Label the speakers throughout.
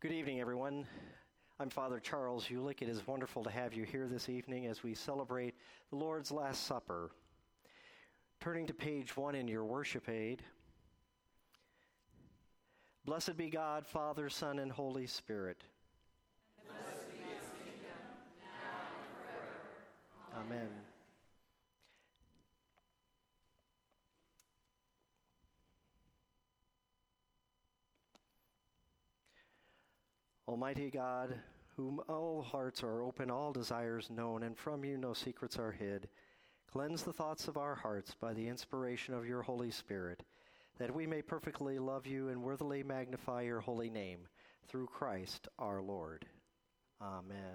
Speaker 1: Good evening, everyone. I'm Father Charles Ulick. It is wonderful to have you here this evening as we celebrate the Lord's Last Supper. Turning to page 1 in your worship aid. Blessed be God, Father, Son, and Holy Spirit.
Speaker 2: And blessed be his kingdom, now and forever.
Speaker 1: Amen. Almighty God, whom all hearts are open, all desires known, and from you no secrets are hid, cleanse the thoughts of our hearts by the inspiration of your Holy Spirit, that we may perfectly love you and worthily magnify your holy name, through Christ our Lord. Amen.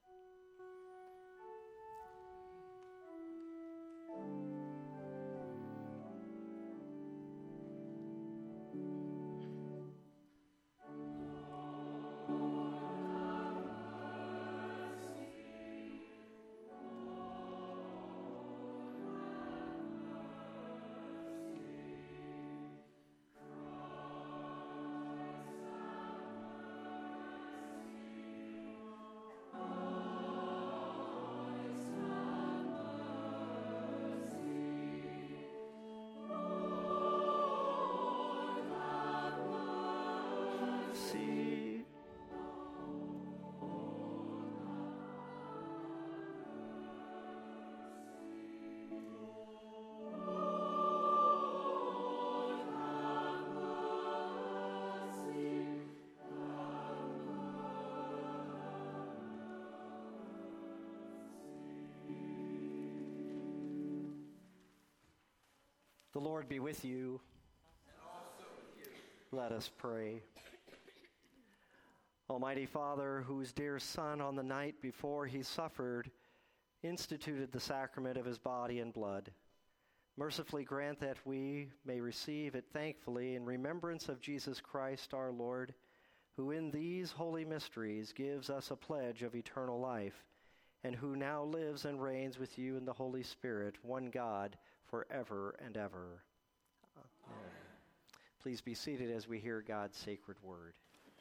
Speaker 1: The Lord be with you.
Speaker 2: And also with you.
Speaker 1: Let us pray. Almighty Father, whose dear Son on the night before he suffered instituted the sacrament of his body and blood, mercifully grant that we may receive it thankfully in remembrance of Jesus Christ our Lord, who in these holy mysteries gives us a pledge of eternal life, and who now lives and reigns with you in the Holy Spirit, one God, forever and ever. Amen. Please be seated as we hear God's sacred word.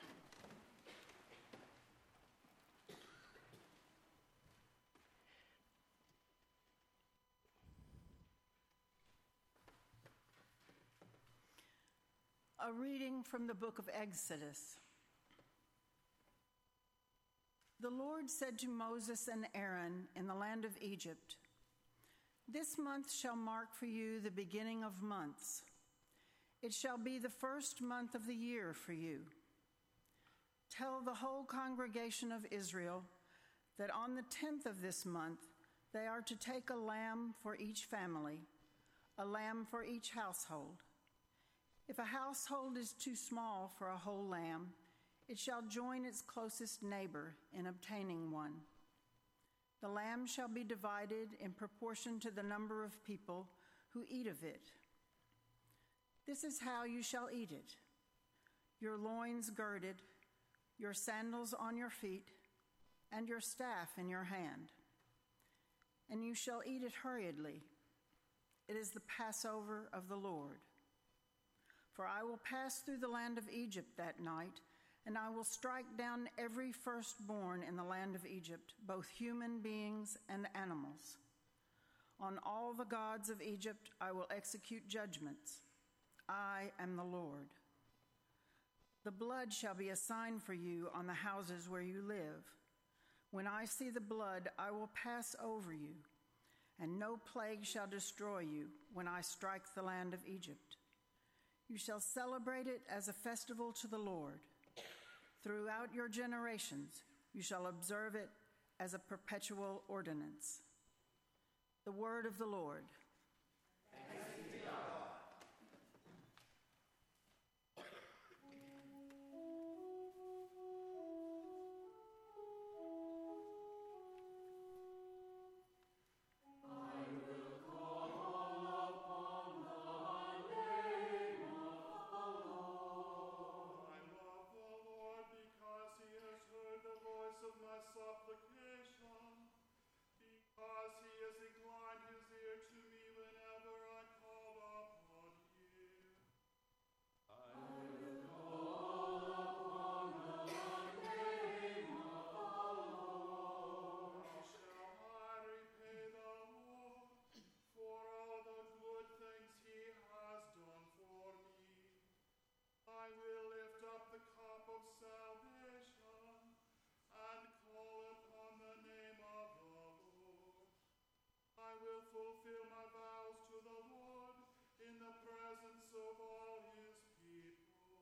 Speaker 3: A reading from the book of Exodus. The Lord said to Moses and Aaron in the land of Egypt, "This month shall mark for you the beginning of months. It shall be the first month of the year for you. Tell the whole congregation of Israel that on the 10th of this month they are to take a lamb for each family, a lamb for each household. If a household is too small for a whole lamb, it shall join its closest neighbor in obtaining one. The lamb shall be divided in proportion to the number of people who eat of it. This is how you shall eat it: your loins girded, your sandals on your feet, and your staff in your hand. And you shall eat it hurriedly. It is the Passover of the Lord. For I will pass through the land of Egypt that night, and I will strike down every firstborn in the land of Egypt, both human beings and animals. On all the gods of Egypt I will execute judgments. I am the Lord. The blood shall be a sign for you on the houses where you live. When I see the blood, I will pass over you, and no plague shall destroy you when I strike the land of Egypt. You shall celebrate it as a festival to the Lord. Throughout your generations, you shall observe it as a perpetual ordinance." The word of the Lord.
Speaker 2: Thanks be to God.
Speaker 4: Because he has inclined his ear to me whenever I call. presence of all his people.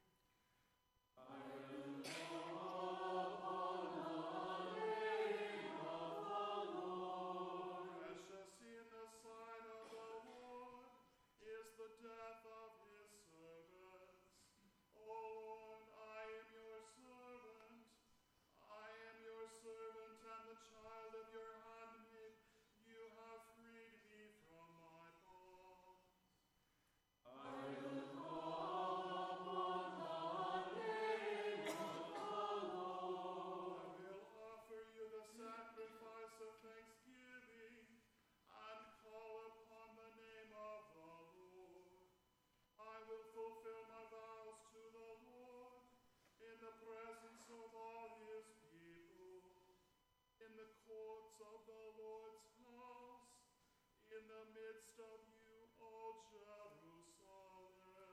Speaker 2: I will call upon the name of the Lord.
Speaker 4: Precious in the sight of the Lord is the death of his servants. O Lord, I am your servant. I am your servant and the child of your handmaid. You have freed me from my bonds.
Speaker 2: I will call upon the name of the Lord.
Speaker 4: I will offer you the sacrifice of thanksgiving and call upon the name of the Lord. I will fulfill my vows to the Lord in the presence of all his people, in the courts of the Lord's house, in the midst of you, O Jerusalem.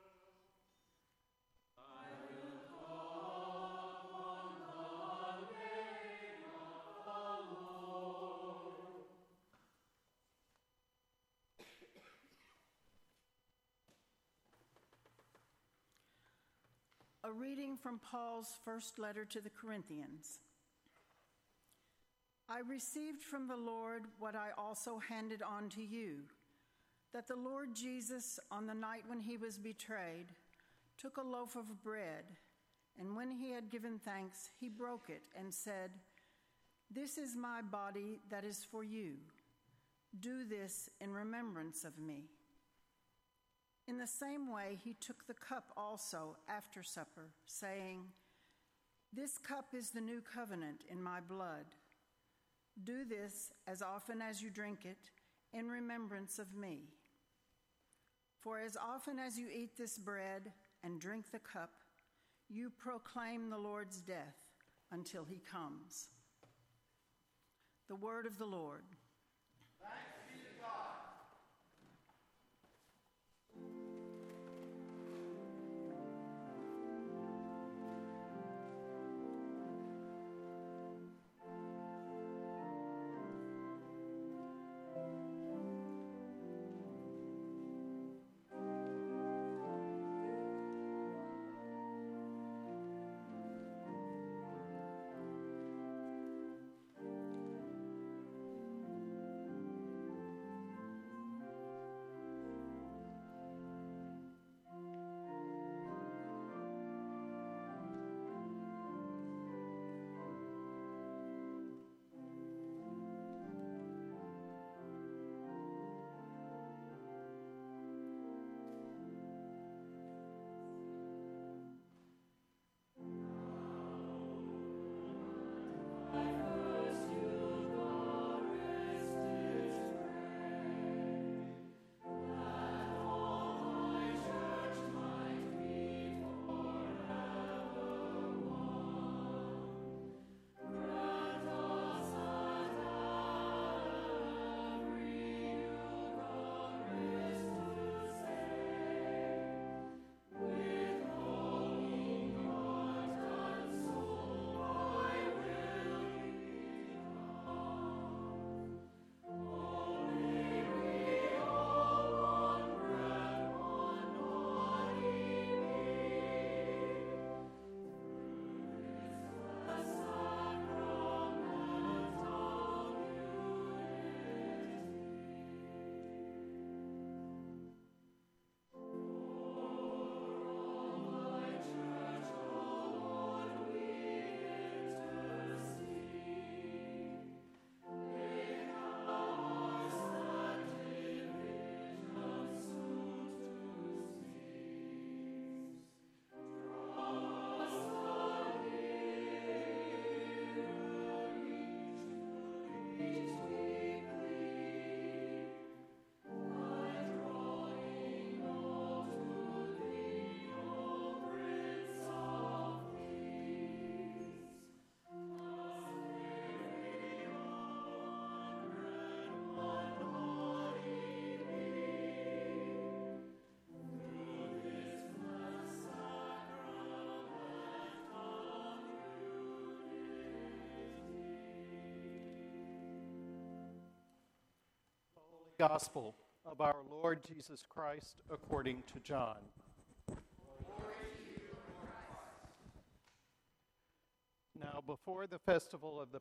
Speaker 2: I will call upon the name of the Lord.
Speaker 3: A reading from Paul's first letter to the Corinthians. I received from the Lord what I also handed on to you, that the Lord Jesus, on the night when he was betrayed, took a loaf of bread, and when he had given thanks, he broke it and said, "This is my body that is for you. Do this in remembrance of me." In the same way, he took the cup also after supper, saying, "This cup is the new covenant in my blood. Do this as often as you drink it in remembrance of me. For as often as you eat this bread and drink the cup, you proclaim the Lord's death until he comes." The word of the Lord.
Speaker 2: Thanks be to God.
Speaker 5: Gospel of our Lord Jesus Christ according to John. Now before the festival of the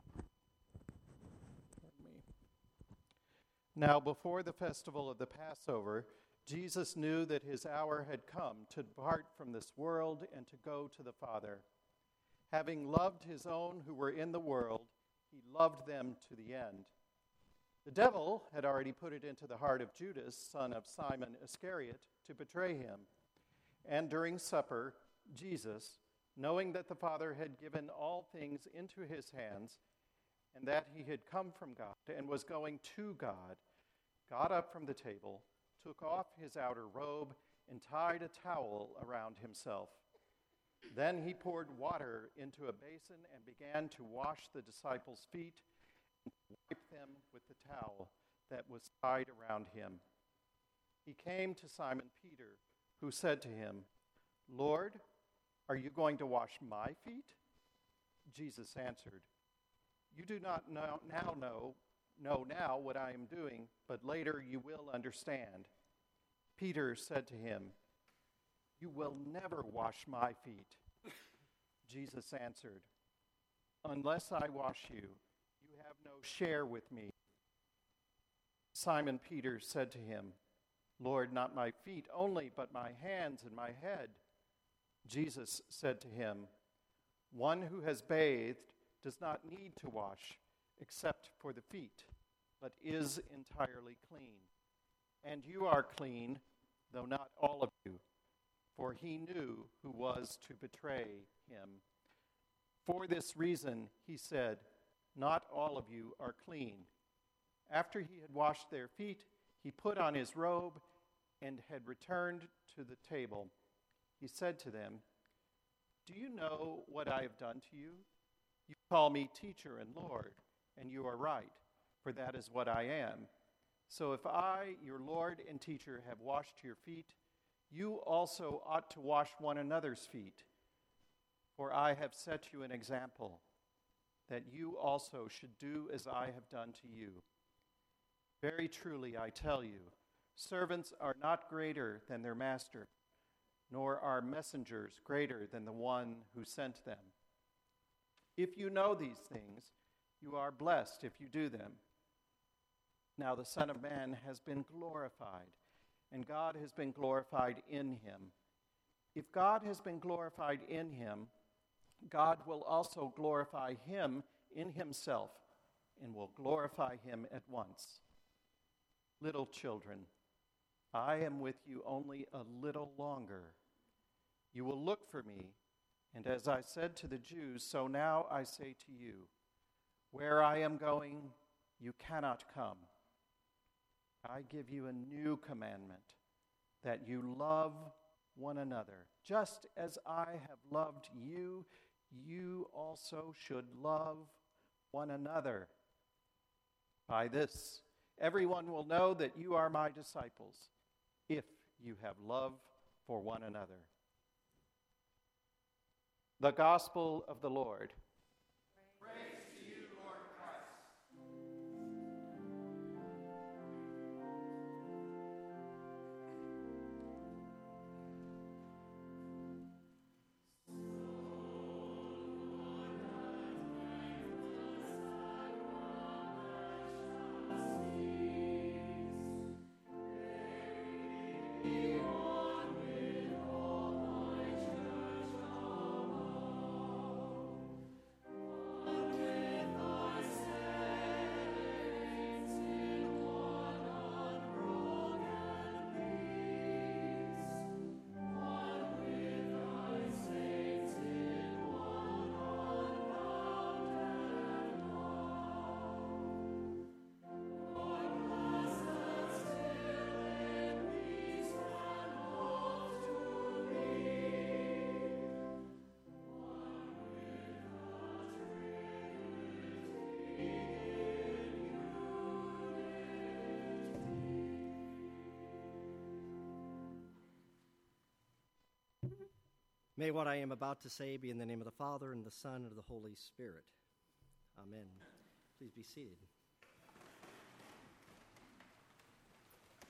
Speaker 5: Passover, Jesus knew that his hour had come to depart from this world and to go to the Father. Having loved his own who were in the world, he loved them to the end. The devil had already put it into the heart of Judas, son of Simon Iscariot, to betray him. And during supper, Jesus, knowing that the Father had given all things into his hands, and that he had come from God and was going to God, got up from the table, took off his outer robe, and tied a towel around himself. Then he poured water into a basin and began to wash the disciples' feet and to wipe them with the towel that was tied around him. He came to Simon Peter, who said to him, "Lord, are you going to wash my feet?" Jesus answered, "You do not know now what I am doing, but later you will understand." Peter said to him, "You will never wash my feet." Jesus answered, "Unless I wash you, you have no share with me." Simon Peter said to him, "Lord, not my feet only, but my hands and my head." Jesus said to him, "One who has bathed does not need to wash except for the feet, but is entirely clean. And you are clean, though not all of you." For he knew who was to betray him. For this reason, he said, "Not all of you are clean." After he had washed their feet, he put on his robe and had returned to the table. He said to them, "Do you know what I have done to you? You call me teacher and Lord, and you are right, for that is what I am. So if I, your Lord and teacher, have washed your feet, you also ought to wash one another's feet. For I have set you an example, that you also should do as I have done to you. Very truly I tell you, servants are not greater than their master, nor are messengers greater than the one who sent them. If you know these things, you are blessed if you do them. Now the Son of Man has been glorified, and God has been glorified in him. If God has been glorified in him, God will also glorify him in himself, and will glorify him at once. Little children, I am with you only a little longer. You will look for me, and as I said to the Jews, so now I say to you, where I am going, you cannot come. I give you a new commandment, that you love one another. Just as I have loved you, you also should love one another. By this, everyone will know that you are my disciples, if you have love for one another. The Gospel of the Lord.
Speaker 2: Praise to you, Lord Christ.
Speaker 1: May what I am about to say be in the name of the Father, and the Son, and of the Holy Spirit. Amen. Please be seated.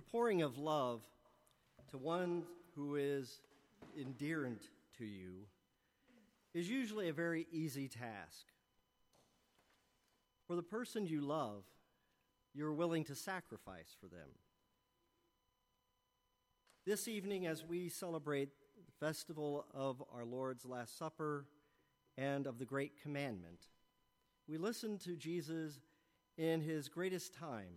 Speaker 6: pouring of love to one who is endearant to you is usually a very easy task. For the person you love, you're willing to sacrifice for them. This evening, as we celebrate the festival of our Lord's Last Supper and of the Great Commandment, we listen to Jesus in his greatest time.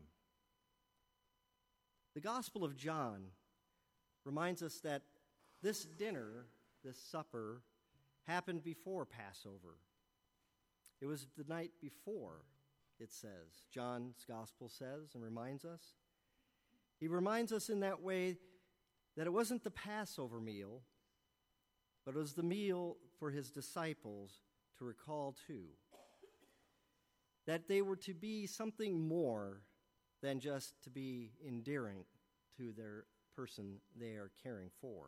Speaker 6: The Gospel of John reminds us that this dinner, this supper, happened before Passover. It was the night before, it says. John's Gospel says and reminds us. He reminds us in that way that it wasn't the Passover meal, but it was the meal for his disciples to recall to. That they were to be something more than just to be endearing to their person they are caring for.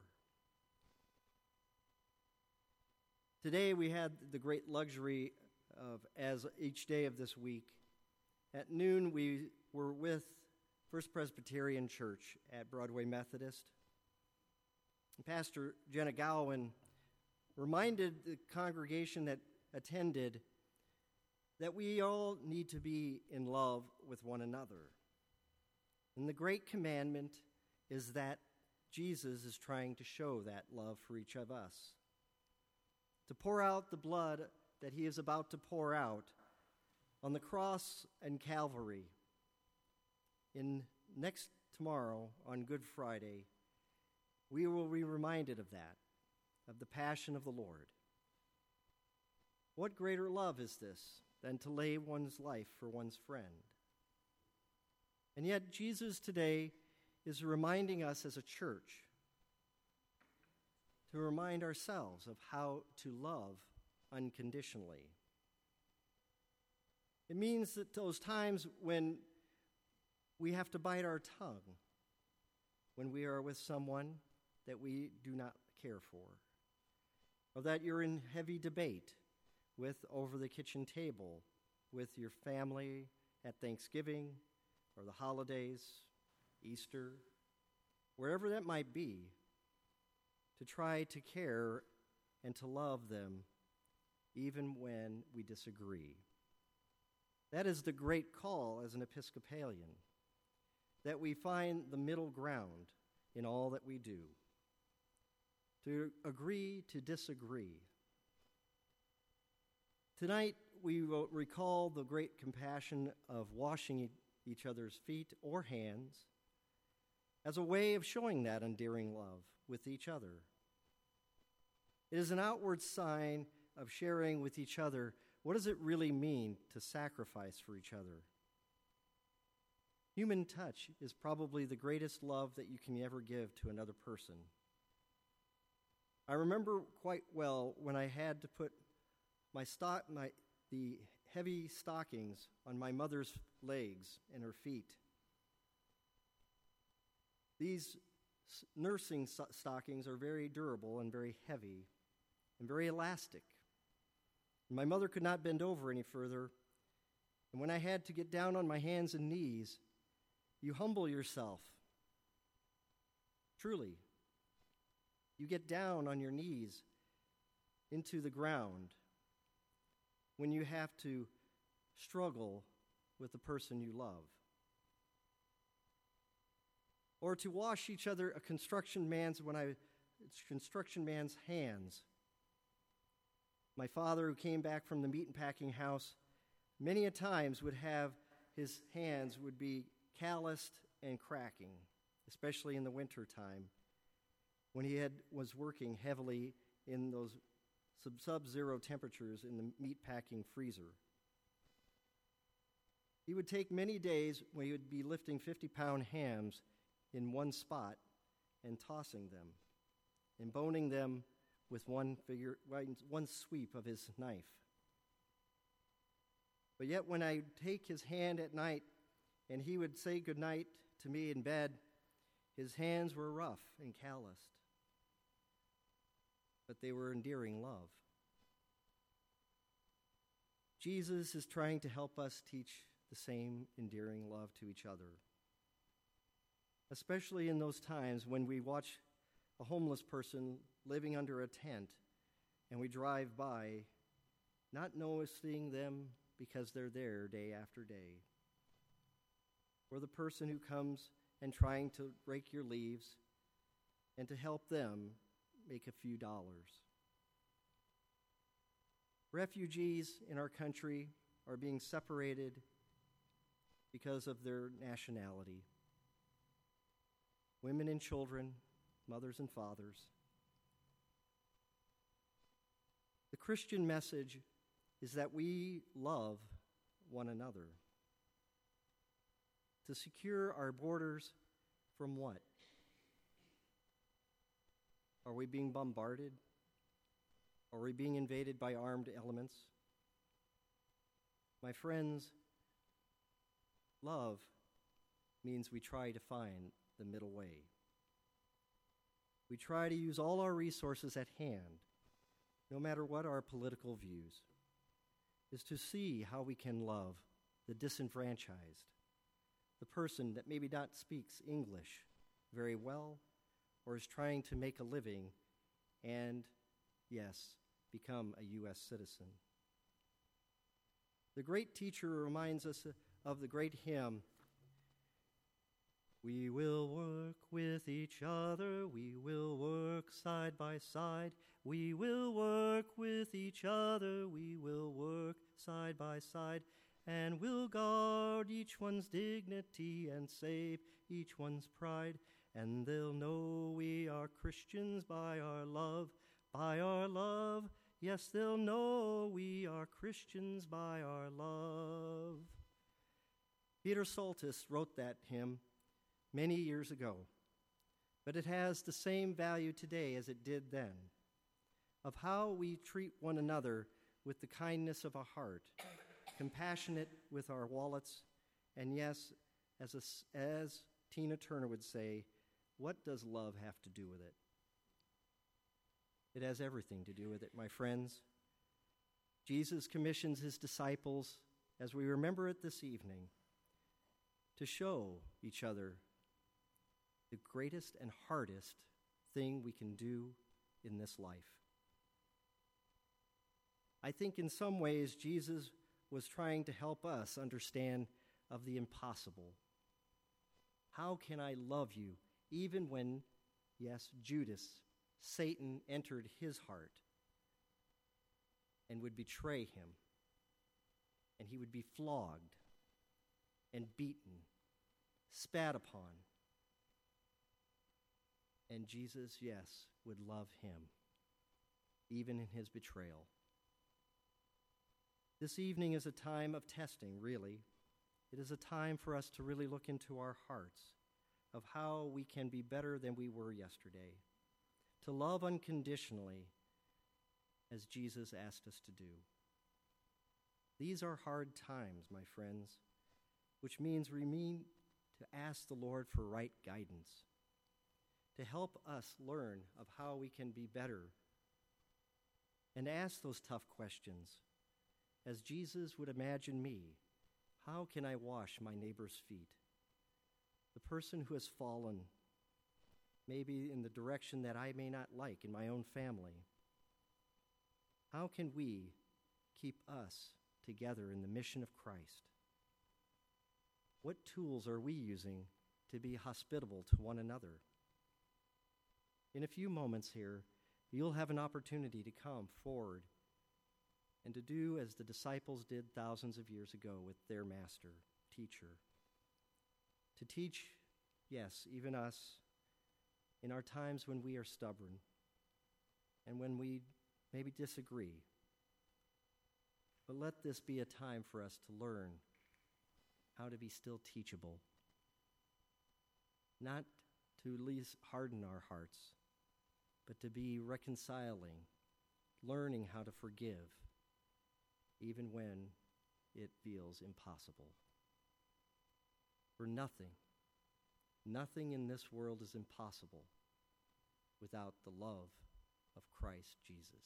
Speaker 6: Today we had the great luxury of, as each day of this week, at noon we were with First Presbyterian Church at Broadway Methodist. And Pastor Jenna Gowan reminded the congregation that attended that we all need to be in love with one another. And the great commandment is that Jesus is trying to show that love for each of us. To pour out the blood that he is about to pour out on the cross and Calvary. Next tomorrow, on Good Friday, we will be reminded of that, of the passion of the Lord. What greater love is this than to lay one's life for one's friend? And yet Jesus today is reminding us as a church to remind ourselves of how to love unconditionally. It means that those times when we have to bite our tongue, when we are with someone that we do not care for, or that you're in heavy debate with over the kitchen table, with your family at Thanksgiving or the holidays, Easter, wherever that might be, to try to care and to love them even when we disagree. That is the great call as an Episcopalian, that we find the middle ground in all that we do, to agree to disagree. Tonight, we will recall the great compassion of washing each other's feet or hands as a way of showing that endearing love with each other. It is an outward sign of sharing with each other what does it really mean to sacrifice for each other. Human touch is probably the greatest love that you can ever give to another person. I remember quite well when I had to put the heavy stockings on my mother's legs and her feet. These nursing stockings are very durable and very heavy and very elastic. My mother could not bend over any further, and when I had to get down on my hands and knees, you humble yourself. Truly, you get down on your knees into the ground when you have to struggle with the person you love. Or to wash each other a construction man's hands. My father, who came back from the meat and packing house, many a times would have his hands would be calloused and cracking, especially in the winter time when he was working heavily in those sub-zero temperatures in the meat packing freezer. He would take many days when he would be lifting 50-pound hams in one spot and tossing them and boning them with one sweep of his knife. But yet when I take his hand at night and he would say goodnight to me in bed, his hands were rough and calloused, but they were endearing love. Jesus is trying to help us teach the same endearing love to each other. especially in those times when we watch a homeless person living under a tent and we drive by, not noticing them because they're there day after day. Or the person who comes and trying to rake your leaves and to help them make a few dollars. Refugees in our country are being separated because of their nationality. Women and children, mothers and fathers. The Christian message is that we love one another. To secure our borders from what? Are we being bombarded? Are we being invaded by armed elements? My friends, love means we try to find the middle way. We try to use all our resources at hand, no matter what our political views, is to see how we can love the disenfranchised, the person that maybe not speaks English very well or is trying to make a living and, yes, become a U.S. citizen. The great teacher reminds us of the great hymn, "We will work with each other, we will work side by side, we will work with each other, we will work side by side, and we'll guard each one's dignity and save each one's pride, and they'll know we are Christians by our love, by our love. Yes, they'll know we are Christians by our love." Peter Saltis wrote that hymn many years ago, but it has the same value today as it did then, of how we treat one another with the kindness of a heart, compassionate with our wallets, and yes, as Tina Turner would say, what does love have to do with it? It has everything to do with it, my friends. Jesus commissions his disciples, as we remember it this evening, to show each other the greatest and hardest thing we can do in this life. I think in some ways Jesus was trying to help us understand of the impossible. How can I love you even when, yes, Judas, Satan entered his heart and would betray him, and he would be flogged and beaten, spat upon, and Jesus, yes, would love him, even in his betrayal. This evening is a time of testing, really. It is a time for us to really look into our hearts of how we can be better than we were yesterday, to love unconditionally as Jesus asked us to do. These are hard times, my friends, which means we need to ask the Lord for right guidance, to help us learn of how we can be better, and ask those tough questions. As Jesus would imagine me, how can I wash my neighbor's feet? The person who has fallen, maybe in the direction that I may not like in my own family. How can we keep us together in the mission of Christ? What tools are we using to be hospitable to one another? In a few moments here, you'll have an opportunity to come forward and to do as the disciples did thousands of years ago with their master, teacher. To teach, yes, even us, in our times when we are stubborn and when we maybe disagree. But let this be a time for us to learn how to be still teachable, not to at least harden our hearts, but to be reconciling, learning how to forgive, even when it feels impossible. For nothing in this world is impossible without the love of Christ Jesus.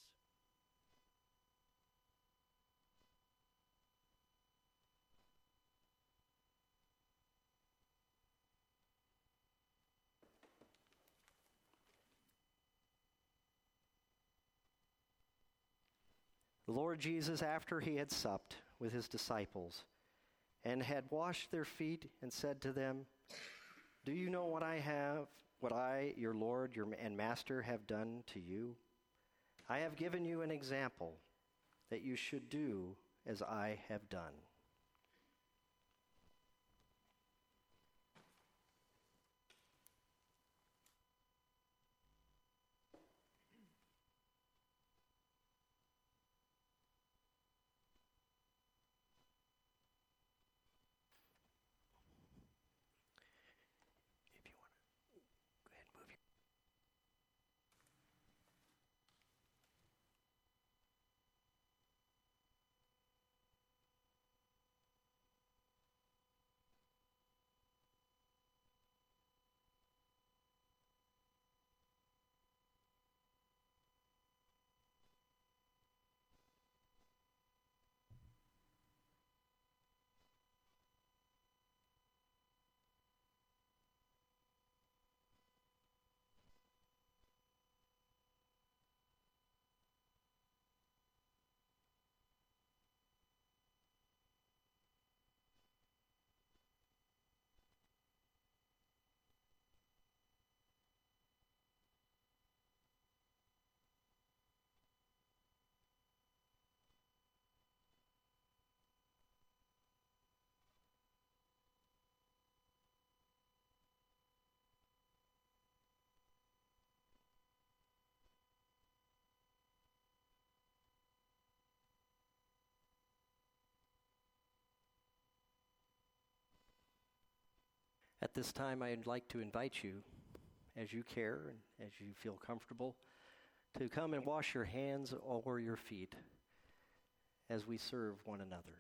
Speaker 1: The Lord Jesus, after he had supped with his disciples and had washed their feet and said to them, "Do you know what I, your Lord and Master, have done to you? I have given you an example that you should do as I have done." If you want to go ahead and move your At this time, I'd like to invite you, as you care and as you feel comfortable, to come and wash your hands or your feet as we serve one another.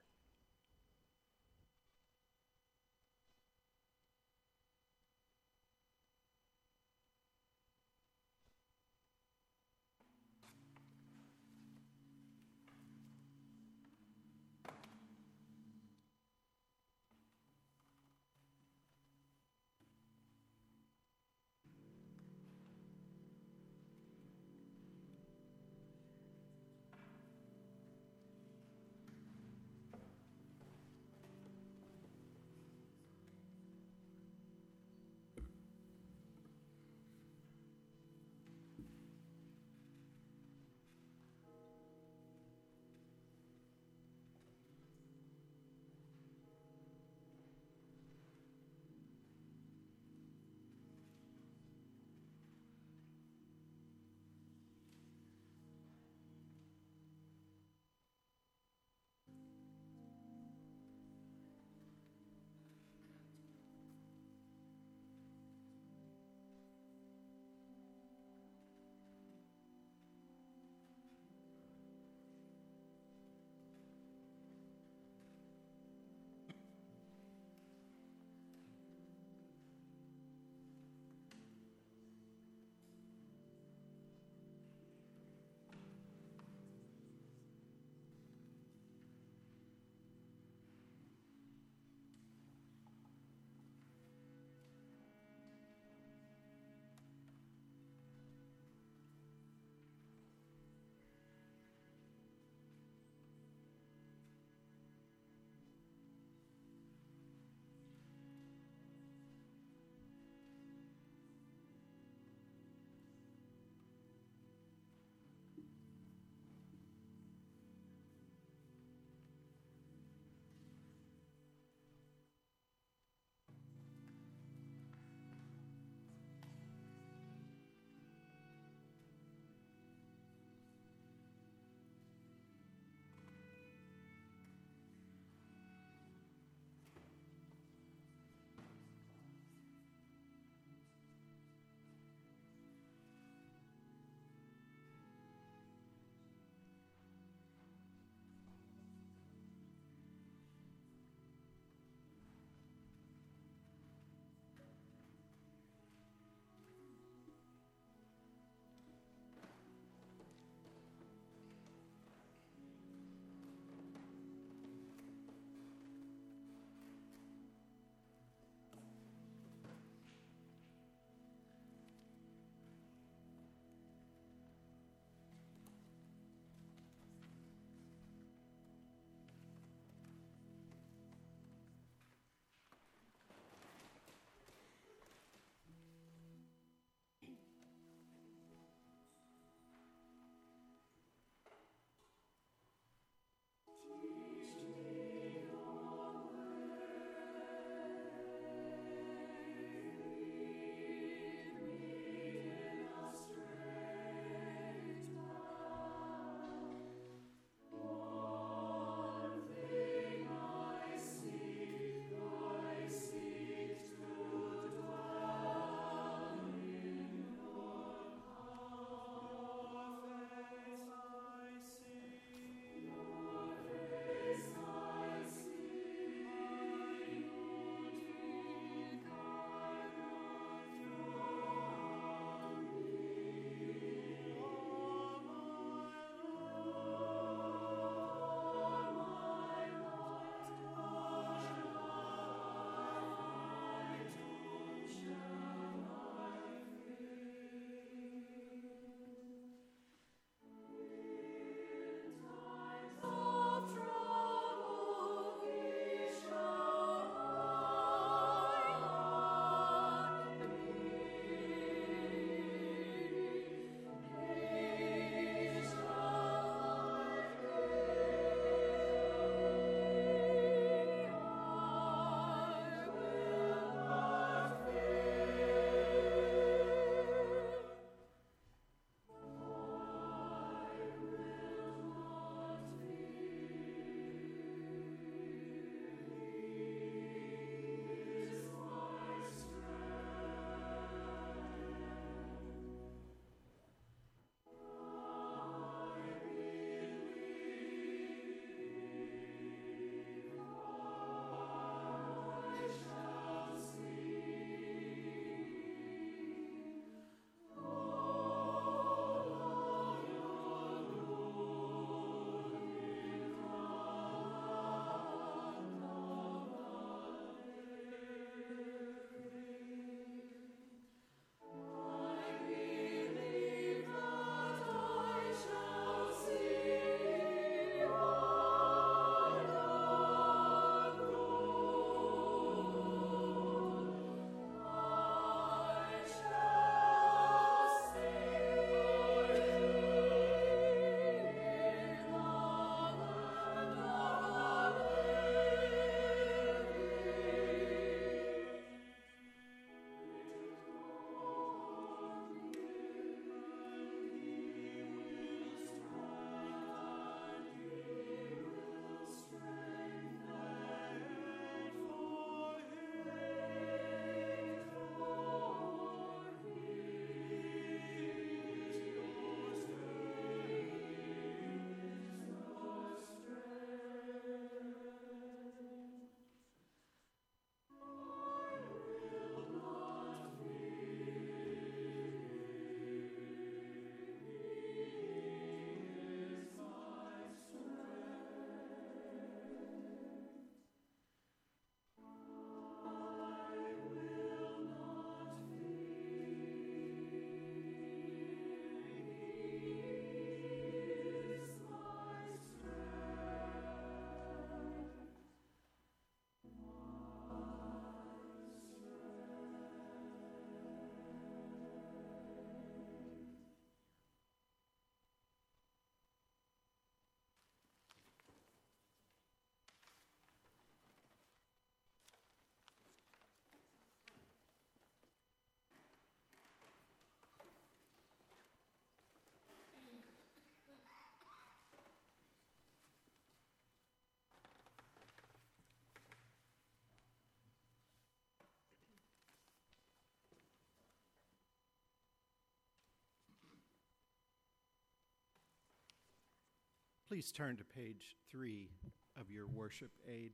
Speaker 5: Please turn to page 3 of your worship aid.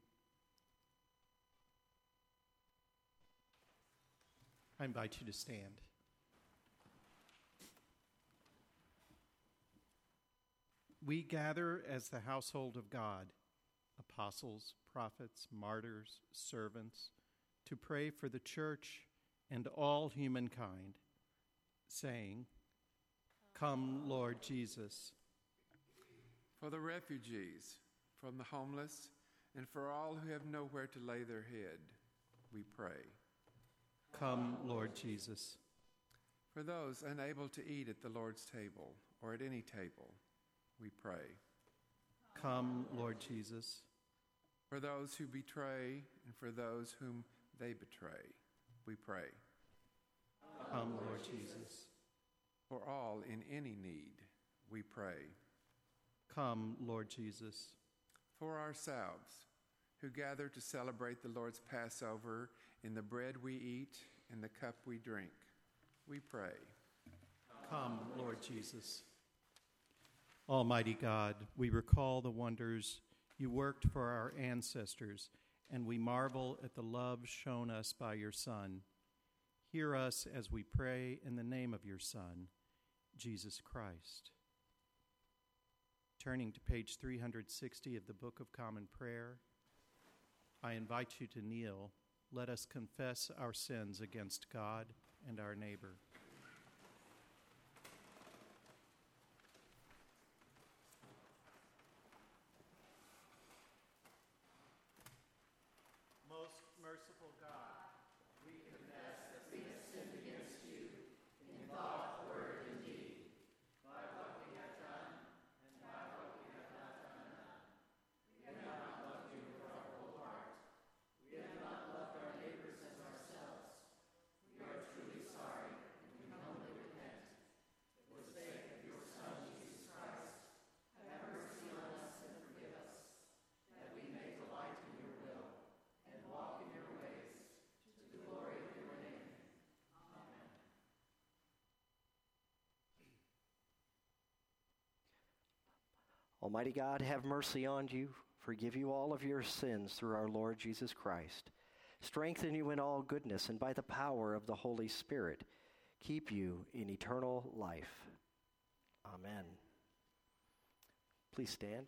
Speaker 5: I invite you to stand. We gather as the household of God, apostles, prophets, martyrs, servants, to pray for the church and all humankind, saying, "Come, Lord Jesus."
Speaker 7: For the refugees, from the homeless, and for all who have nowhere to lay their head, we pray.
Speaker 5: Come, Lord Jesus.
Speaker 7: For those unable to eat at the Lord's table or at any table, we pray.
Speaker 5: Come, Lord Jesus.
Speaker 7: For those who betray and for those whom they betray, we pray.
Speaker 5: Come, Lord Jesus.
Speaker 7: For all in any need, we pray.
Speaker 5: Come, Lord Jesus.
Speaker 7: For ourselves, who gather to celebrate the Lord's Passover in the bread we eat and the cup we drink, we pray.
Speaker 5: Come, Lord Jesus. Almighty God, we recall the wonders you worked for our ancestors, and we marvel at the love shown us by your Son. Hear us as we pray in the name of your Son, Jesus Christ. Turning to page 360 of the Book of Common Prayer, I invite you to kneel. Let us confess our sins against God and our neighbor. Most merciful God, we confess that we have sinned against you in thought, word, and deed, by what we have done and by what we have not done. We have not loved you with our whole heart. We have not loved our neighbors as ourselves. We are truly sorry, and we humbly repent. For the sake of your Son, Jesus Christ, have mercy on us and forgive us, that we may delight in your will and walk in your ways, to the glory of your name. Amen.
Speaker 1: Almighty God, have mercy on you, forgive you all of your sins through our Lord Jesus Christ, strengthen you in all goodness, and by the power of the Holy Spirit, keep you in eternal life. Amen. Please stand.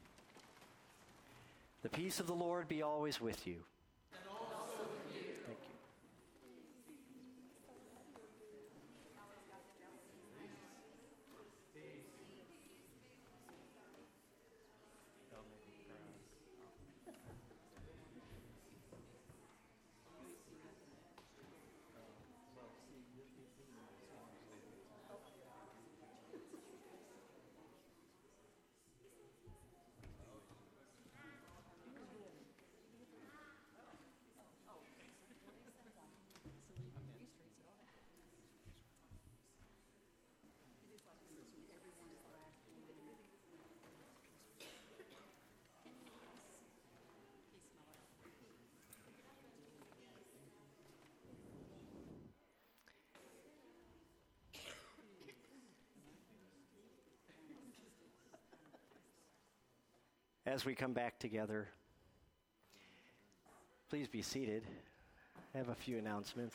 Speaker 1: The peace of the Lord be always with you.
Speaker 2: And also with you.
Speaker 1: Thank you. As we come back together, please be seated. I have a few announcements.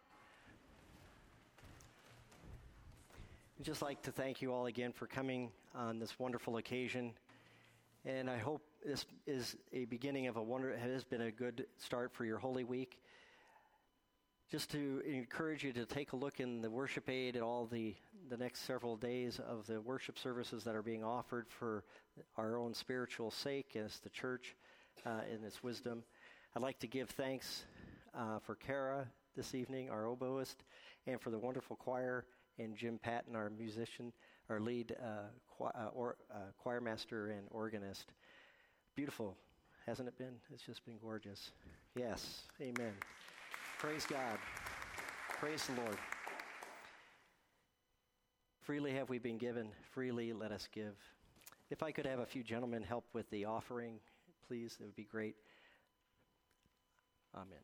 Speaker 1: I'd just like to thank you all again for coming on this wonderful occasion. And I hope this is a beginning of it has been a good start for your Holy Week. Just to encourage you to take a look in the worship aid at all the next several days of the worship services that are being offered for our own spiritual sake as the church in its wisdom. I'd like to give thanks for Kara this evening, our oboist, and for the wonderful choir, and Jim Patton, our musician, our lead choir master and organist. Beautiful, hasn't it been? It's just been gorgeous. Yes, amen. Praise God. Praise the Lord. Freely have we been given, freely let us give. If I could have a few gentlemen help with the offering, please, it would be great. Amen.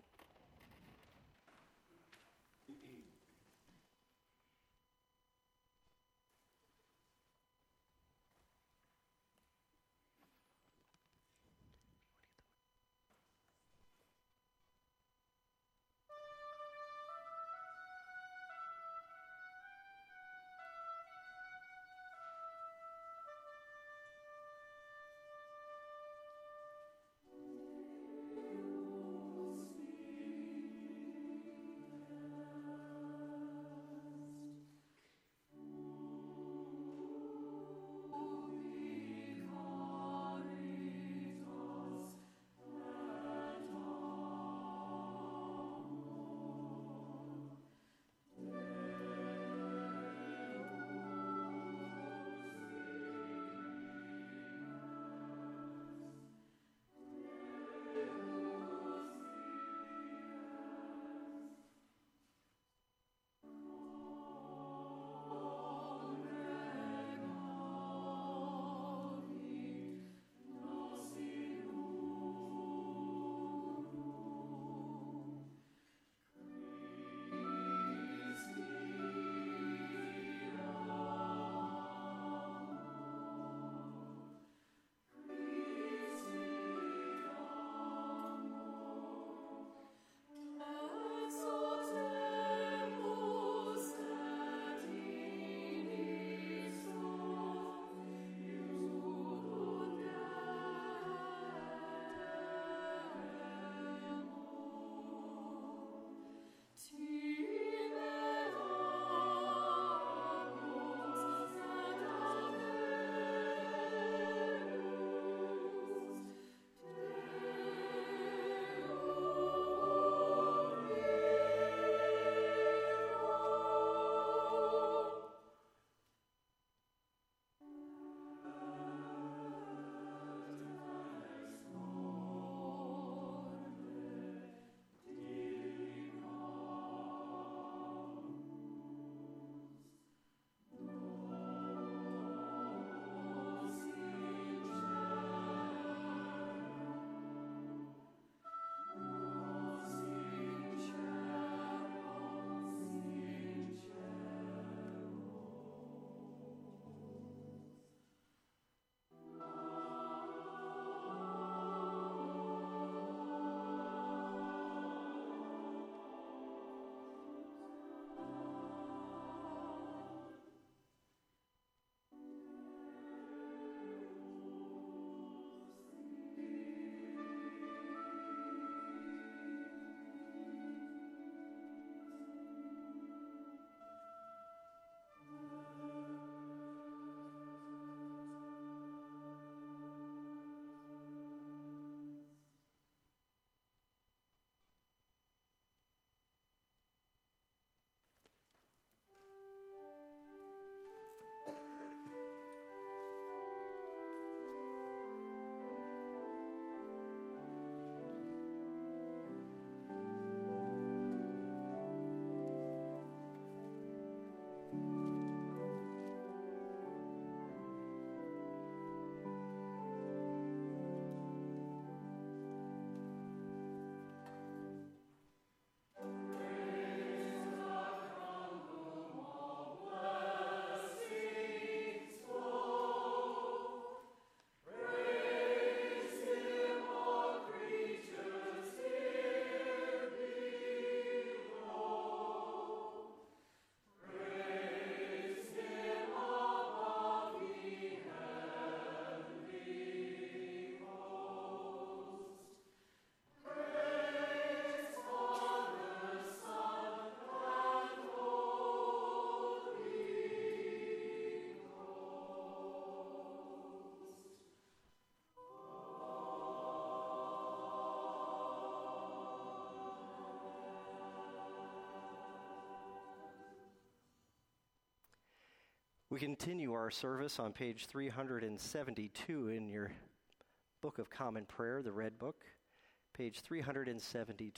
Speaker 1: We continue our service on page 372 in your Book of Common Prayer, the Red Book, page 372.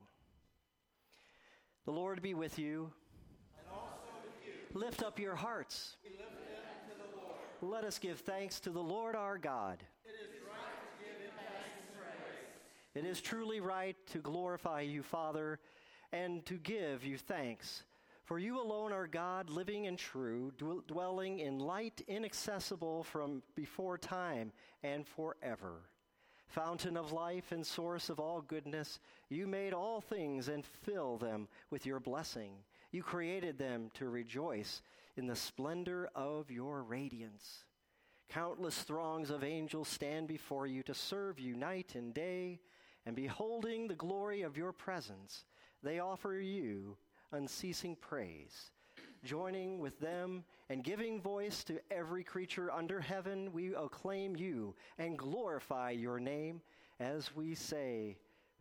Speaker 1: The Lord be with you.
Speaker 2: And also with you.
Speaker 1: Lift up your hearts.
Speaker 2: We lift them to the Lord.
Speaker 1: Let us give thanks to the Lord our God.
Speaker 2: It is right to give him thanks and praise.
Speaker 1: It is truly right to glorify you, Father, and to give you thanks. For you alone are God, living and true, dwelling in light inaccessible from before time and forever. Fountain of life and source of all goodness, you made all things and fill them with your blessing. You created them to rejoice in the splendor of your radiance. Countless throngs of angels stand before you to serve you night and day, and beholding the glory of your presence, they offer you unceasing praise. Joining with them and giving voice to every creature under heaven, we acclaim you and glorify your name as we say,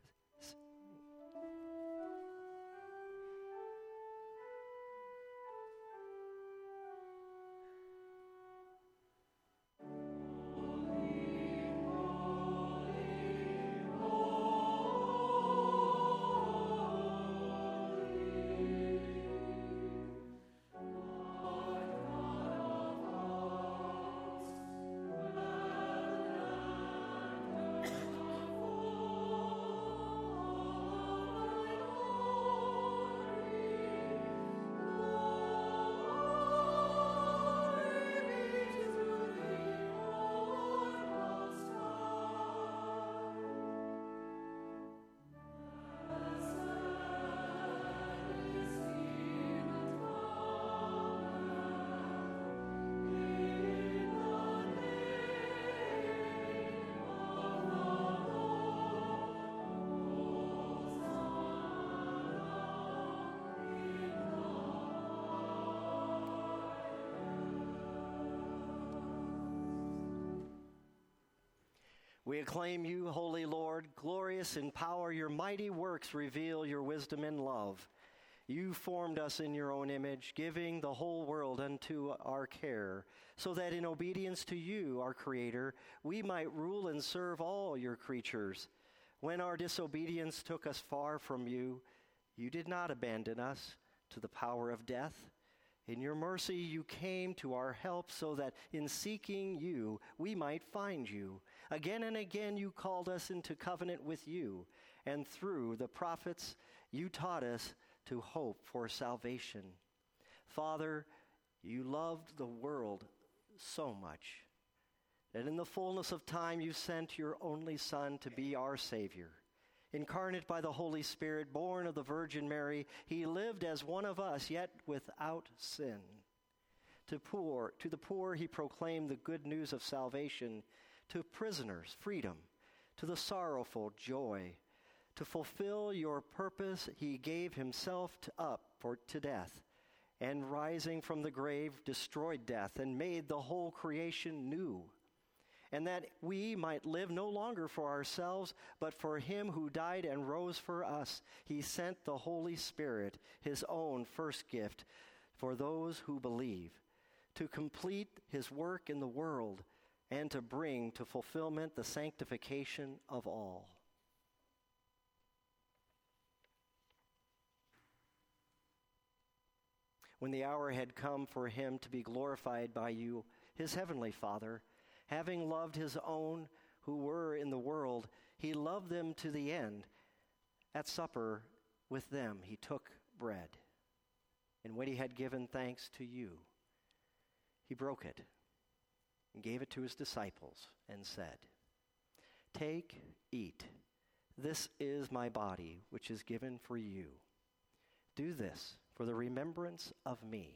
Speaker 1: we acclaim you, Holy Lord, glorious in power, your mighty works reveal your wisdom and love. You formed us in your own image, giving the whole world unto our care, so that in obedience to you, our Creator, we might rule and serve all your creatures. When our disobedience took us far from you, you did not abandon us to the power of death. In your mercy, you came to our help so that in seeking you, we might find you. Again and again, you called us into covenant with you, and through the prophets, you taught us to hope for salvation. Father, you loved the world so much that in the fullness of time, you sent your only Son to be our Savior. Incarnate by the Holy Spirit, born of the Virgin Mary, he lived as one of us, yet without sin. To the poor, he proclaimed the good news of salvation. To prisoners, freedom. To the sorrowful, joy. To fulfill your purpose, he gave himself up to death, and rising from the grave, destroyed death and made the whole creation new. And that we might live no longer for ourselves, but for him who died and rose for us. He sent the Holy Spirit, his own first gift, for those who believe, to complete his work in the world and to bring to fulfillment the sanctification of all. When the hour had come for him to be glorified by you, his heavenly Father, having loved his own who were in the world, he loved them to the end. At supper with them, he took bread. And when he had given thanks to you, he broke it and gave it to his disciples and said, "Take, eat. This is my body, which is given for you. Do this for the remembrance of me."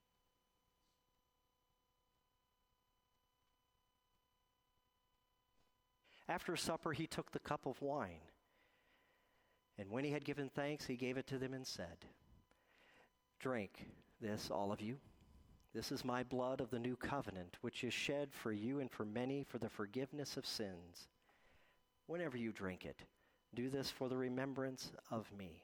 Speaker 1: After supper, he took the cup of wine. And when he had given thanks, he gave it to them and said, "Drink this, all of you. This is my blood of the new covenant, which is shed for you and for many for the forgiveness of sins. Whenever you drink it, do this for the remembrance of me."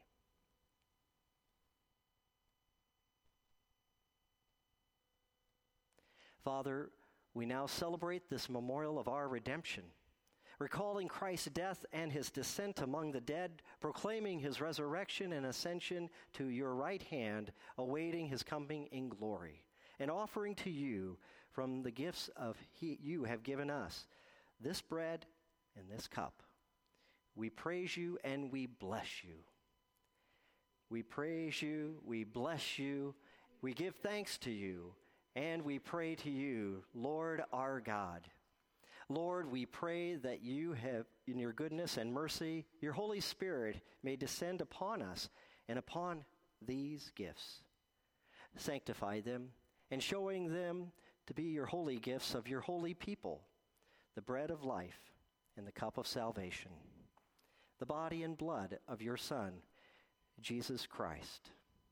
Speaker 1: Father, we now celebrate this memorial of our redemption, recalling Christ's death and his descent among the dead, proclaiming his resurrection and ascension to your right hand, awaiting his coming in glory, and offering to you from the gifts you have given us this bread and this cup. We praise you and we bless you. We praise you, we bless you, we give thanks to you, and we pray to you, Lord our God. Lord, we pray that you have, in your goodness and mercy, your Holy Spirit may descend upon us and upon these gifts. Sanctify them, and showing them to be your holy gifts of your holy people, the bread of life and the cup of salvation, the body and blood of your Son, Jesus Christ.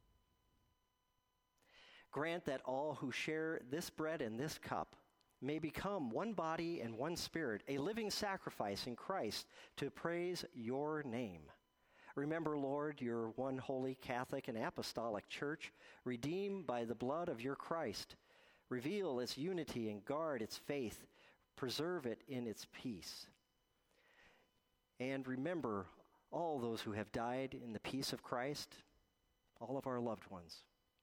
Speaker 1: Grant that all who share this bread and this cup may become one body and one spirit, a living sacrifice in Christ to praise your name. Remember, Lord, your one holy Catholic and apostolic church, redeemed by the blood of your Christ. Reveal its unity and guard its faith. Preserve it in its peace. And remember all those who have died in the peace of Christ, all of our loved ones,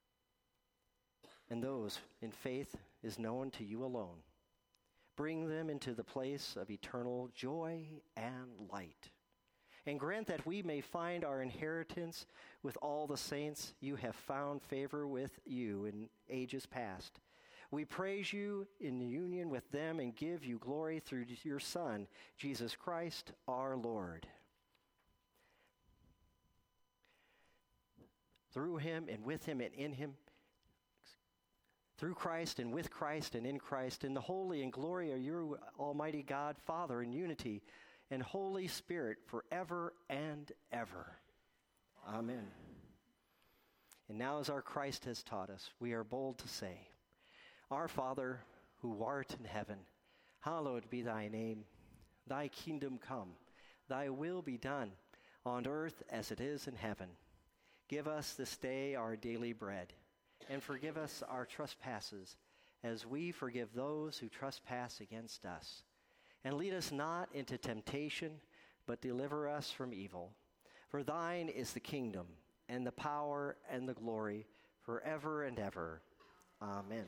Speaker 1: and those in faith is known to you alone. Bring them into the place of eternal joy and light. And grant that we may find our inheritance with all the saints you have found favor with you in ages past. We praise you in union with them and give you glory through your Son, Jesus Christ, our Lord. Through him and with him and in him, through Christ and with Christ and in Christ, in the holy and glory of your Almighty God, Father, in unity and Holy Spirit, forever and ever. Amen. And now, as our Christ has taught us, we are bold to say, Our Father, who art in heaven, hallowed be thy name. Thy kingdom come, thy will be done, on earth as it is in heaven. Give us this day our daily bread, and forgive us our trespasses, as we forgive those who trespass against us. And lead us not into temptation, but deliver us from evil. For thine is the kingdom, and the power, and the glory, forever and ever. Amen.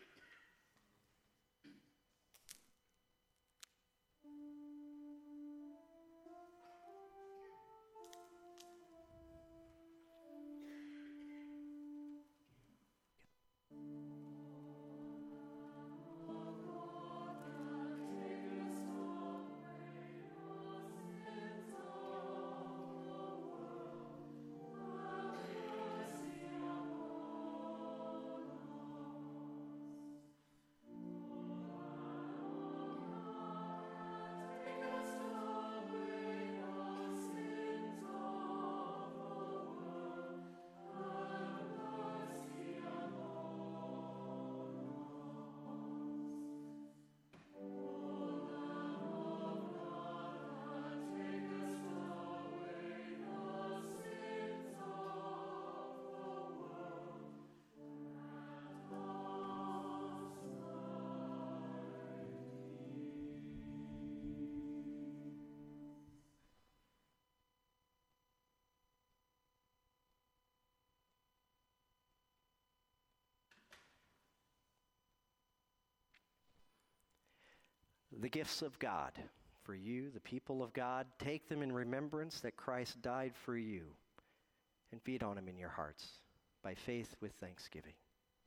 Speaker 1: The gifts of God. For you, the people of God, take them in remembrance that Christ died for you, and feed on them in your hearts by faith with thanksgiving.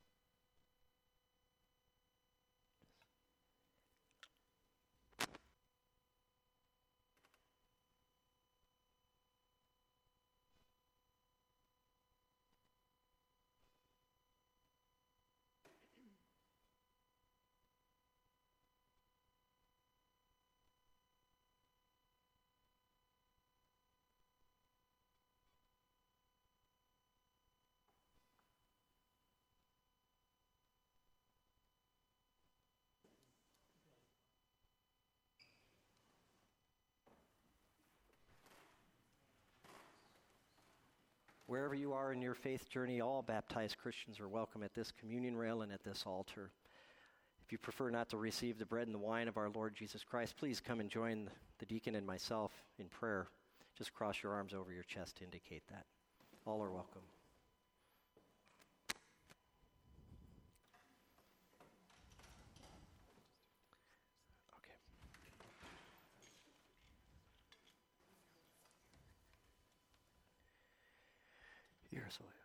Speaker 1: Wherever you are in your faith journey, all baptized Christians are welcome at this communion rail and at this altar. If you prefer not to receive the bread and the wine of our Lord Jesus Christ, please come and join the deacon and myself in prayer. Just cross your arms over your chest to indicate that. All are welcome. Okay. Here's what.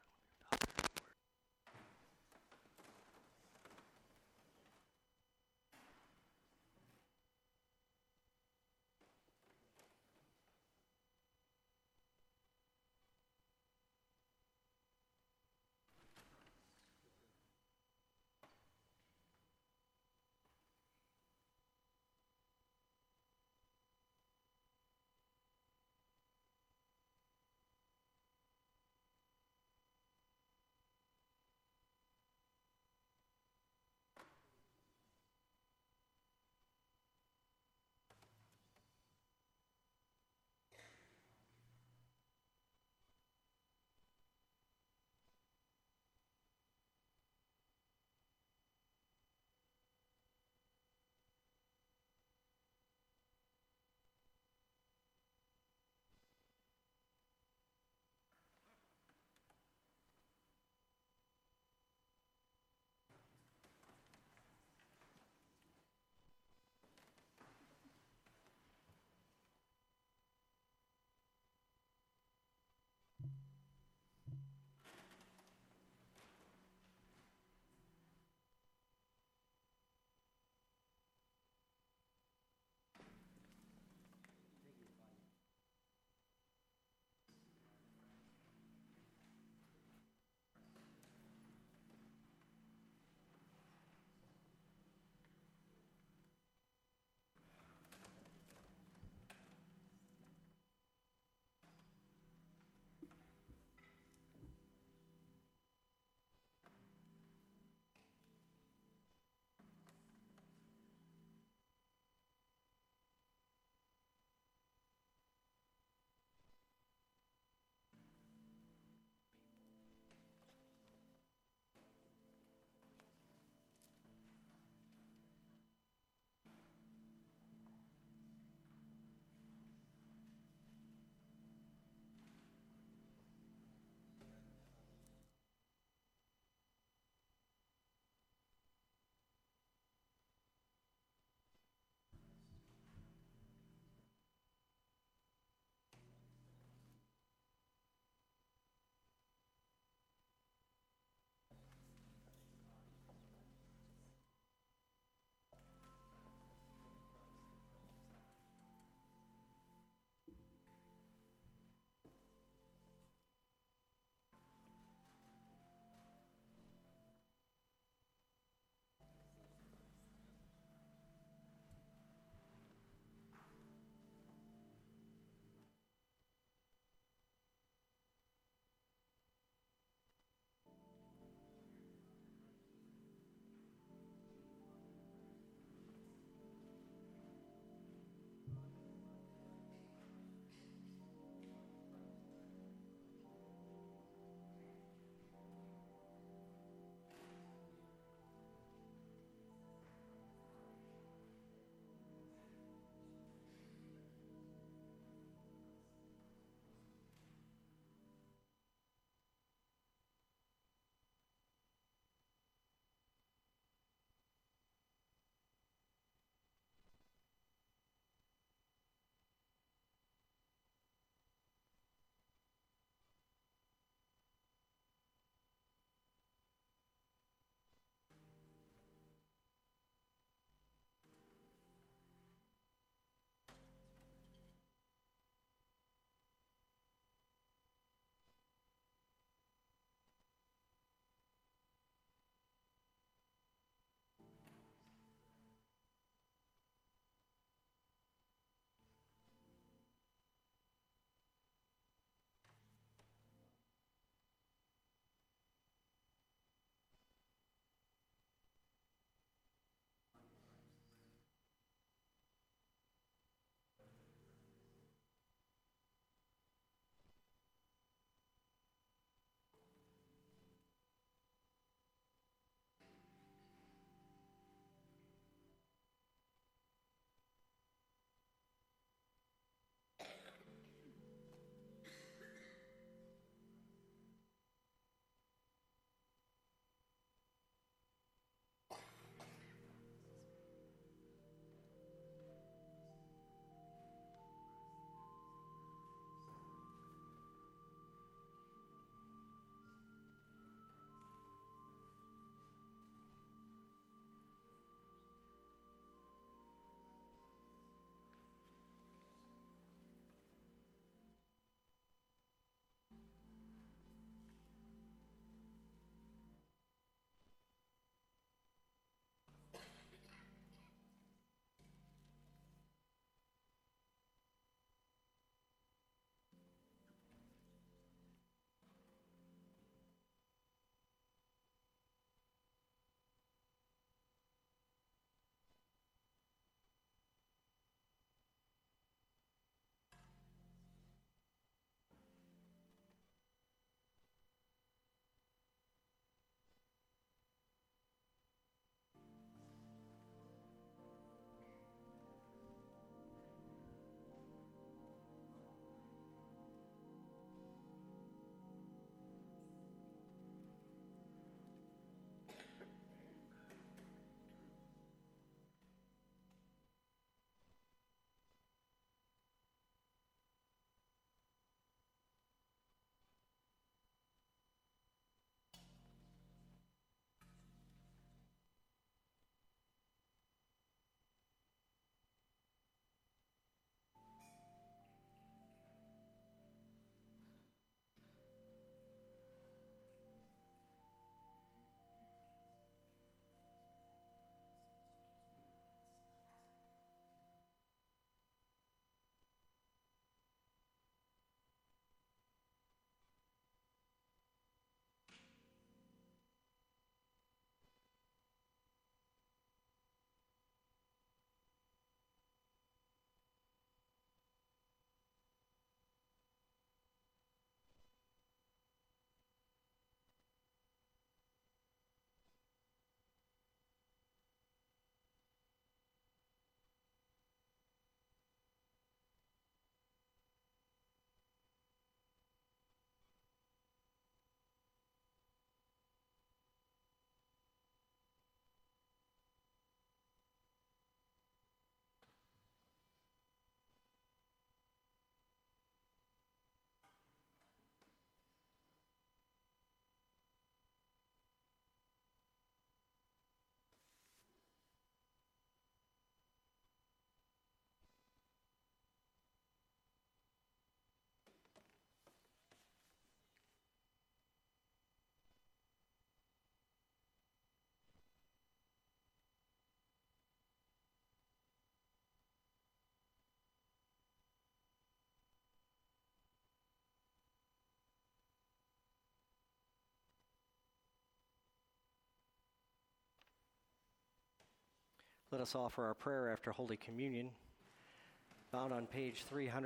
Speaker 1: Let us offer our prayer after Holy Communion, found on page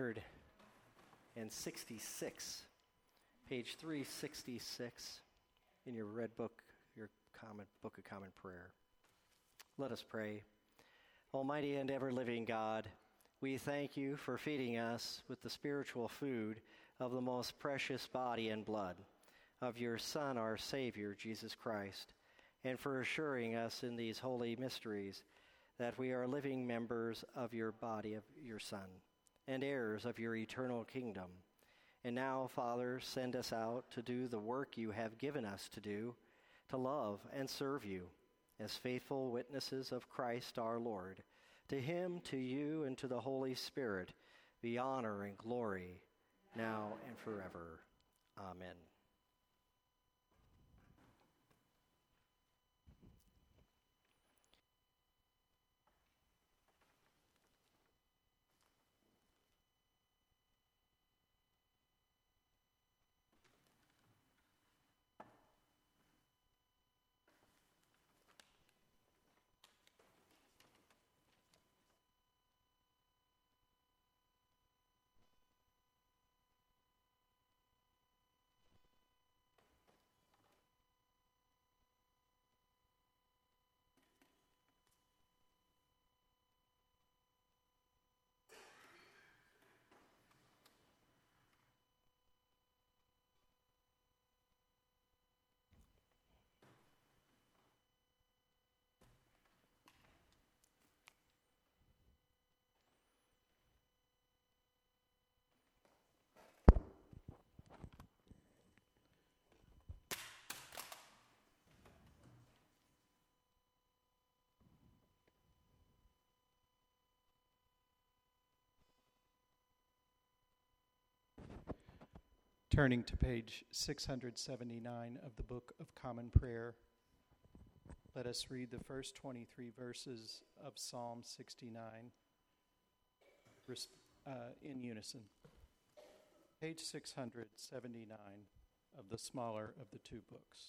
Speaker 1: 366. Page 366 in your red book, your Book of Common Prayer. Let us pray. Almighty and ever-living God, we thank you for feeding us with the spiritual food of the most precious body and blood of your Son, our Savior, Jesus Christ, and for assuring us in these holy mysteries that we are living members of your body of your Son and heirs of your eternal kingdom. And now, Father, send us out to do the work you have given us to do, to love and serve you as faithful witnesses of Christ our Lord. To him, to you, and to the Holy Spirit be honor and glory, now and forever. Amen.
Speaker 5: Turning to page 679 of the Book of Common Prayer, let us read the first 23 verses of Psalm 69 in unison. Page 679 of the smaller of the two books.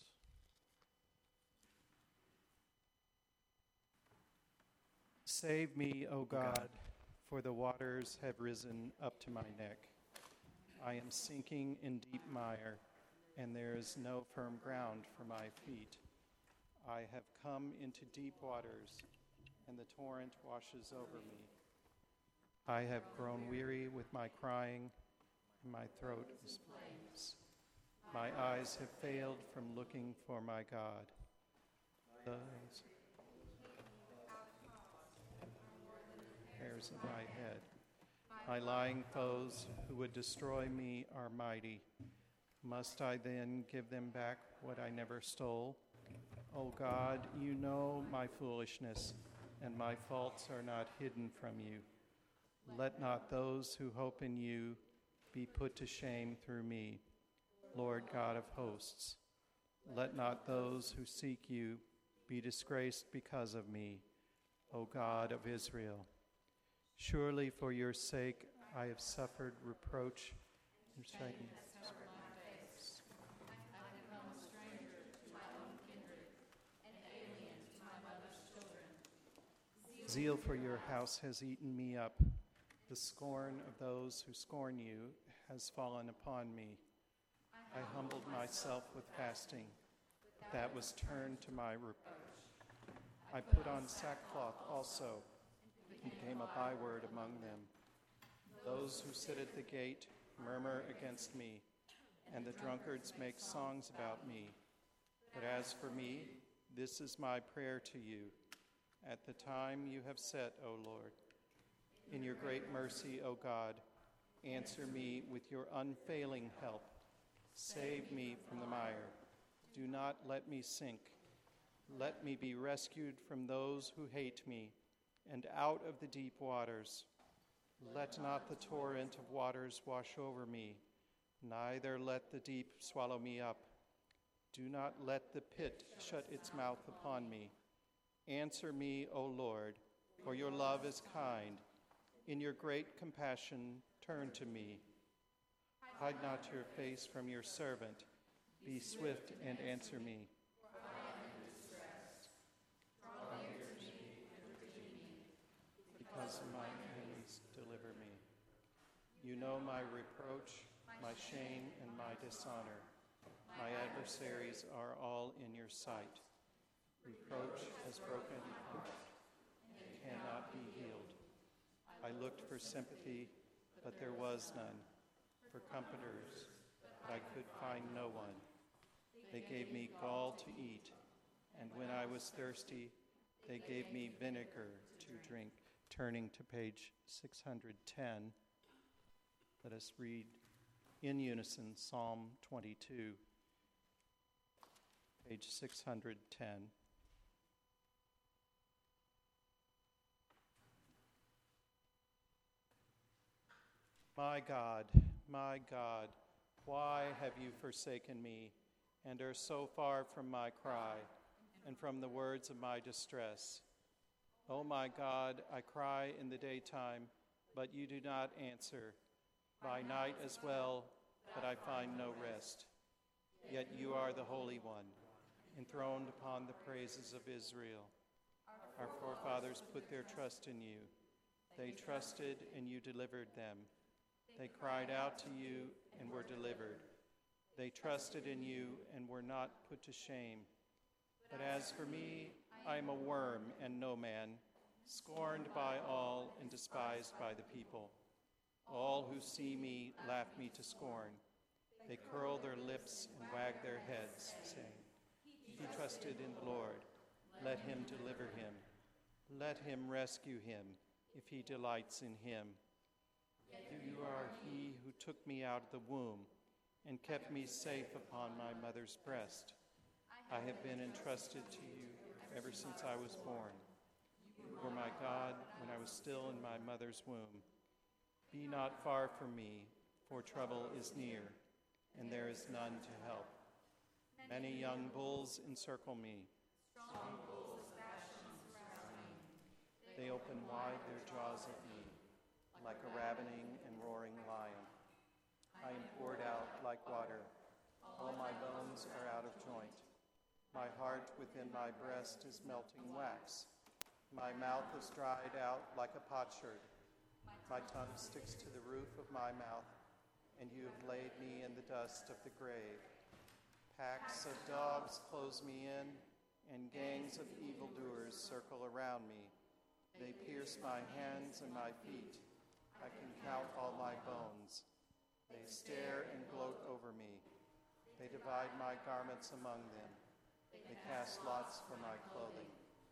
Speaker 5: Save me, O God, for the waters have risen up to my neck. I am sinking in deep mire, and there is no firm ground for my feet. I have come into deep waters, and the torrent washes over me. I have grown weary with my crying, and my throat is flames. My eyes have failed from looking for my God. The hairs of my head. My lying foes who would destroy me are mighty. Must I then give them back what I never stole? O God, you know my foolishness, and my faults are not hidden from you. Let not those who hope in you be put to shame through me, Lord God of hosts. Let not those who seek you be disgraced because of me, O God of Israel. Surely for your sake I have suffered reproach and shame. Zeal for your house has eaten me up. The scorn of those who scorn you has fallen upon me. I humbled myself with fasting. That was turned to my reproach. I put on sackcloth also, and became a byword among them. Those who sit at the gate murmur against me, and the drunkards make songs about me. But as for me, this is my prayer to you, at the time you have set, O Lord. In your great mercy, O God, answer me with your unfailing help. Save me from the mire. Do not let me sink. Let me be rescued from those who hate me, and out of the deep waters. Let not the torrent of waters wash over me, neither let the deep swallow me up. Do not let the pit shut its mouth upon me. Answer me, O Lord, for your love is kind. In your great compassion, turn to me. Hide not your face from your servant. Be swift and answer me. For I am in distress. Draw near to me and redeem know my reproach, my shame, and my dishonor. My adversaries are all in your sight. Reproach has broken heart and cannot be healed. I looked for sympathy, but there was none, for comforters, but I could find no one. They gave me gall to eat, and when I was thirsty, they gave me vinegar to drink. Turning to page 610, let us read in unison Psalm 22, page 610. My God, why have you forsaken me and are so far from my cry and from the words of my distress? O my God, I cry in the daytime, but you do not answer. By night as well, but I find no rest. Yet you are the Holy One, enthroned upon the praises of Israel. Our forefathers put their trust in you. They trusted, and you delivered them. They cried out to you and were delivered. They trusted in you and were not put to shame. But as for me, I am a worm and no man, scorned by all and despised by the people. All who see me laugh me to scorn. They curl their lips and wag their heads, saying, He trusted in the Lord. Let him deliver him. Let him rescue him, if he delights in him. You are he who took me out of the womb and kept me safe upon my mother's breast. I have been entrusted to you ever since I was born. You were my God when I was still in my mother's womb. Be not far from me, for trouble is near, and there is none to help. Many young bulls encircle me.
Speaker 2: Strong bulls of Bashan surround me.
Speaker 5: They open wide their jaws at me, like a ravening and roaring lion. I am poured out like water. All my bones are out of joint. My heart within my breast is melting wax. My mouth is dried out like a potsherd. My tongue sticks to the roof of my mouth, and you have laid me in the dust of the grave. Packs of dogs close me in, and gangs of evildoers circle around me. They pierce my hands and my feet. I can count all my bones. They stare and gloat over me. They divide my garments among them. They cast lots for my clothing.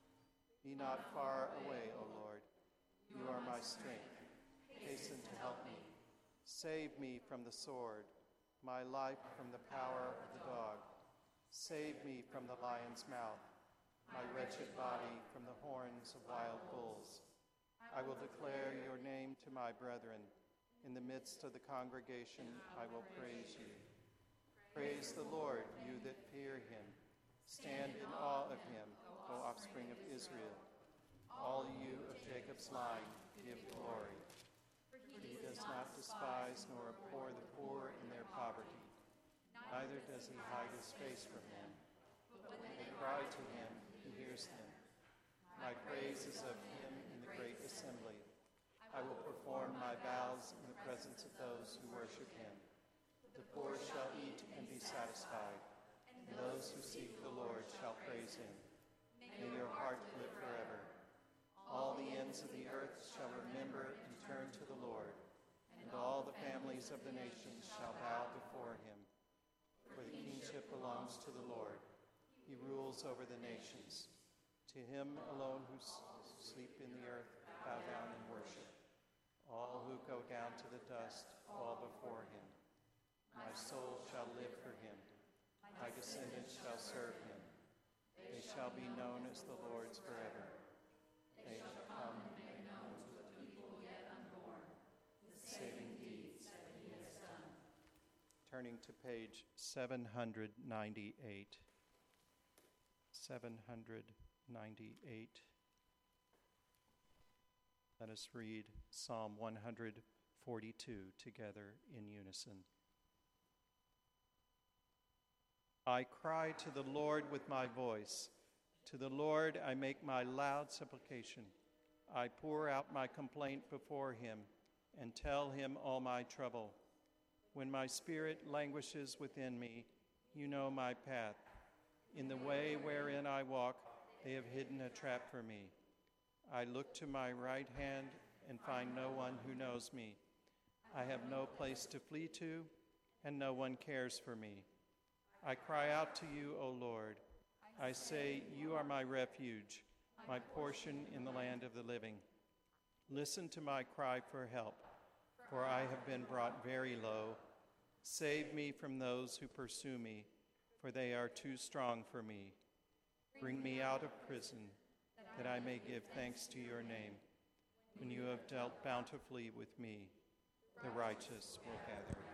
Speaker 5: Be not far away, O Lord. You are my strength. Hasten to help me. Save me from the sword, my life from the power of the dog. Save me from the lion's mouth, my wretched body from the horns of wild bulls. I will declare your name to my brethren. In the midst of the congregation, I will praise you. Praise the Lord, you that fear him. Stand in awe of him, O offspring of Israel. All you of Jacob's line, give glory. He does not despise nor abhor the poor in their poverty. Neither does he hide his face from them. But when they cry to him, he hears them. My praise is of him in the great assembly. I will perform my vows in the presence of those who worship him. The poor shall eat and be satisfied, and those who seek the Lord shall praise him. May your heart live forever. All the ends of the earth shall remember and turn to the Lord, and all the families of the nations shall bow before him. For the kingship belongs to the Lord. He rules over the nations. To him alone who sleep in the earth bow down and worship. All who go down to the dust fall before him. My soul shall live for him. My descendants shall serve him. They shall be known as the Lord's forever. They shall come and make known to the people yet unborn the saving deeds that he has done. Turning to page 798. 798. Let us read Psalm 142 together in unison. I cry to the Lord with my voice. To the Lord I make my loud supplication. I pour out my complaint before him and tell him all my trouble. When my spirit languishes within me, you know my path. In the way wherein I walk, they have hidden a trap for me. I look to my right hand and find no one who knows me. I have no place to flee to, and no one cares for me. I cry out to you, O Lord. I say, you are my refuge, my portion in the land of the living. Listen to my cry for help, for I have been brought very low. Save me from those who pursue me, for they are too strong for me. Bring me out of prison, that I may give thanks to your name. When you have dealt bountifully with me, the righteous will gather.